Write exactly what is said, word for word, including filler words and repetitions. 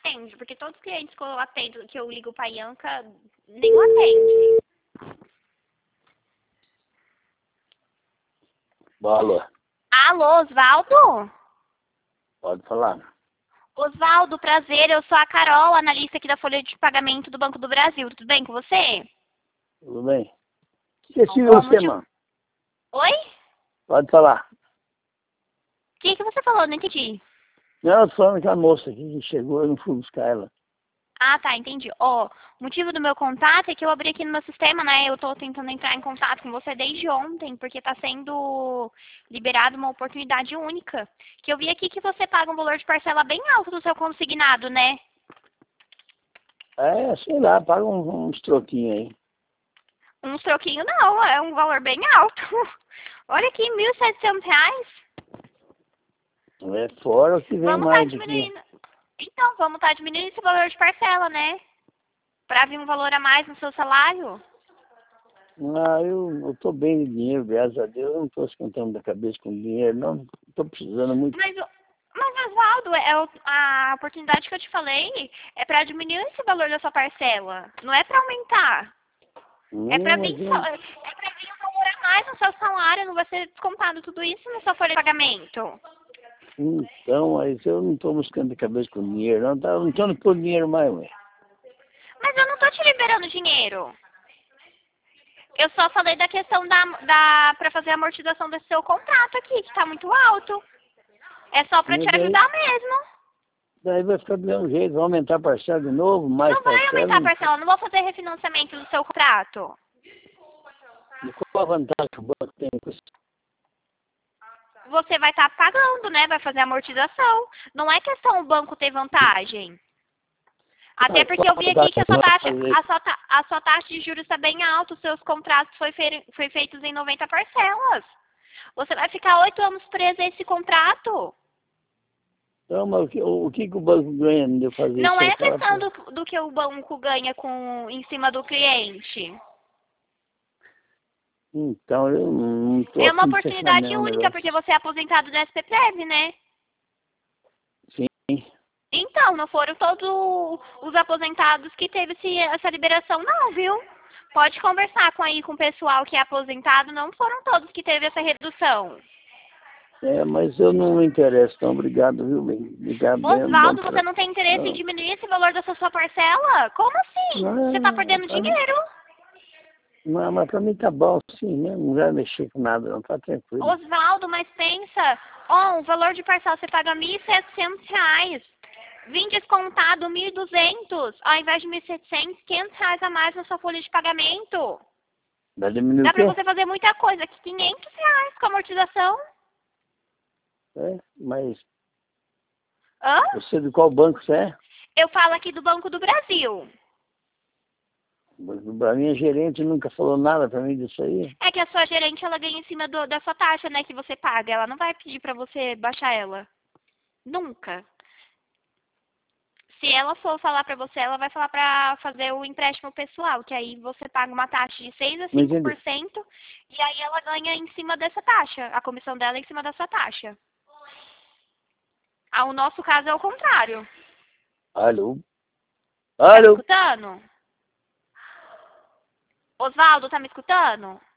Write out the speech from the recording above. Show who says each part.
Speaker 1: atende, porque todos os clientes que eu atendo, que eu ligo pra Ianca, nenhum atende.
Speaker 2: Alô?
Speaker 1: Alô, Osvaldo?
Speaker 2: Pode falar.
Speaker 1: Osvaldo, prazer, eu sou a Carol, analista aqui da folha de pagamento do Banco do Brasil. Tudo bem com você?
Speaker 2: Tudo bem? Esqueci
Speaker 1: Bom,
Speaker 2: você,
Speaker 1: motivo...
Speaker 2: mano.
Speaker 1: Oi?
Speaker 2: Pode falar.
Speaker 1: O que, que você falou? Não entendi.
Speaker 2: Não, eu tô falando com a moça aqui que chegou, eu não fui buscar ela.
Speaker 1: Ah, tá, entendi. Ó, o motivo do meu contato é que eu abri aqui no meu sistema, né? Eu tô tentando entrar em contato com você desde ontem, porque tá sendo liberada uma oportunidade única. Que eu vi aqui que você paga um valor de parcela bem alto do seu consignado, né?
Speaker 2: É, sei lá, paga uns, uns troquinhos aí.
Speaker 1: Uns troquinhos não, é um valor bem alto. Olha aqui, mil e setecentos reais.
Speaker 2: É fora o que vem
Speaker 1: Vamos tá
Speaker 2: mais aqui.
Speaker 1: diminuindo. Então, vamos tá diminuindo esse valor de parcela, né? Pra vir um valor a mais no seu salário.
Speaker 2: Ah, eu, eu tô bem de dinheiro, graças a Deus. Eu não tô esquentando da cabeça com dinheiro, não. Não tô precisando muito.
Speaker 1: Mas, o- mas Oswaldo, é o- a oportunidade que eu te falei é pra diminuir esse valor da sua parcela. Não é pra aumentar. É pra
Speaker 2: Não,
Speaker 1: vir,
Speaker 2: mas eu,
Speaker 1: só- é pra vir um valor a mais no seu salário. Não vai ser descontado tudo isso no seu folha de pagamento.
Speaker 2: então, mas eu não tô buscando de cabeça com dinheiro, não. Tá, não tô no por dinheiro mais, ué.
Speaker 1: Mas eu não tô te liberando dinheiro. Eu só falei da questão da, da para fazer a amortização desse seu contrato aqui, que tá muito alto. É só pra te
Speaker 2: Mas daí,
Speaker 1: ajudar mesmo.
Speaker 2: daí vai ficar do mesmo jeito, vai aumentar a parcela de novo, mais
Speaker 1: Não vai
Speaker 2: parcela.
Speaker 1: aumentar a parcela, não vou fazer refinanciamento do seu contrato.
Speaker 2: E qual a vantagem que o banco tem com isso?
Speaker 1: Você vai estar pagando, né? Vai fazer a amortização. Não é questão o banco ter vantagem. Até
Speaker 2: Ah,
Speaker 1: porque eu
Speaker 2: qual
Speaker 1: vi
Speaker 2: a
Speaker 1: aqui que a sua
Speaker 2: vantagem
Speaker 1: taxa,
Speaker 2: de fazer
Speaker 1: a sua, ta- a sua taxa de juros está bem alta, os seus contratos foi, fe, foi feitos em noventa parcelas. Você vai ficar oito anos preso a esse contrato.
Speaker 2: Então, mas o que o, o que que o banco ganha de eu fazer
Speaker 1: Não
Speaker 2: isso aí?
Speaker 1: é
Speaker 2: Fala pra
Speaker 1: questão
Speaker 2: mim.
Speaker 1: do, do que o banco ganha com, em cima do cliente.
Speaker 2: Então, eu não estou
Speaker 1: É uma
Speaker 2: afim de fechar
Speaker 1: oportunidade
Speaker 2: nenhum
Speaker 1: única,
Speaker 2: negócio.
Speaker 1: porque você é aposentado do S P Prev, né?
Speaker 2: Sim.
Speaker 1: Então, não foram todos os aposentados que teve esse, essa liberação, não, viu? Pode conversar com aí com o pessoal que é aposentado, não foram todos que teve essa redução.
Speaker 2: É, mas eu não me interesso, então obrigado, viu, bem? Obrigado, bem, um bom
Speaker 1: Osvaldo, você
Speaker 2: trabalho.
Speaker 1: não tem interesse em
Speaker 2: Não,
Speaker 1: diminuir esse valor da sua sua parcela? Como assim? Você tá
Speaker 2: não,
Speaker 1: perdendo
Speaker 2: pra mim,
Speaker 1: dinheiro?
Speaker 2: não, mas pra mim tá bom, sim, né? Não vai mexer com nada, não, tá tranquilo.
Speaker 1: Osvaldo, mas pensa, ó, o valor de parcela você paga mil e setecentos reais. Vim descontado mil e duzentos, ao invés de mil e setecentos, quinhentos reais a mais na sua folha de pagamento.
Speaker 2: Vai diminuir
Speaker 1: Dá
Speaker 2: o
Speaker 1: pra
Speaker 2: quê?
Speaker 1: você fazer muita coisa, aqui quinhentos reais com amortização.
Speaker 2: É, mas
Speaker 1: Hã?
Speaker 2: você de qual banco você é?
Speaker 1: Eu falo aqui do Banco do Brasil.
Speaker 2: A minha gerente nunca falou nada pra mim disso aí.
Speaker 1: É que a sua gerente, ela ganha em cima do- da sua taxa, né, que você paga. Ela não vai pedir pra você baixar ela. Nunca. Se ela for falar pra você, ela vai falar pra fazer o empréstimo pessoal, que aí você paga uma taxa de seis a
Speaker 2: Não
Speaker 1: cinco
Speaker 2: entendi.
Speaker 1: por cento e aí ela ganha em cima dessa taxa. A comissão dela é em cima da sua taxa. Ah, o nosso caso é o contrário.
Speaker 2: Alô?
Speaker 1: Tá me
Speaker 2: Alô?
Speaker 1: escutando? Osvaldo, tá me escutando?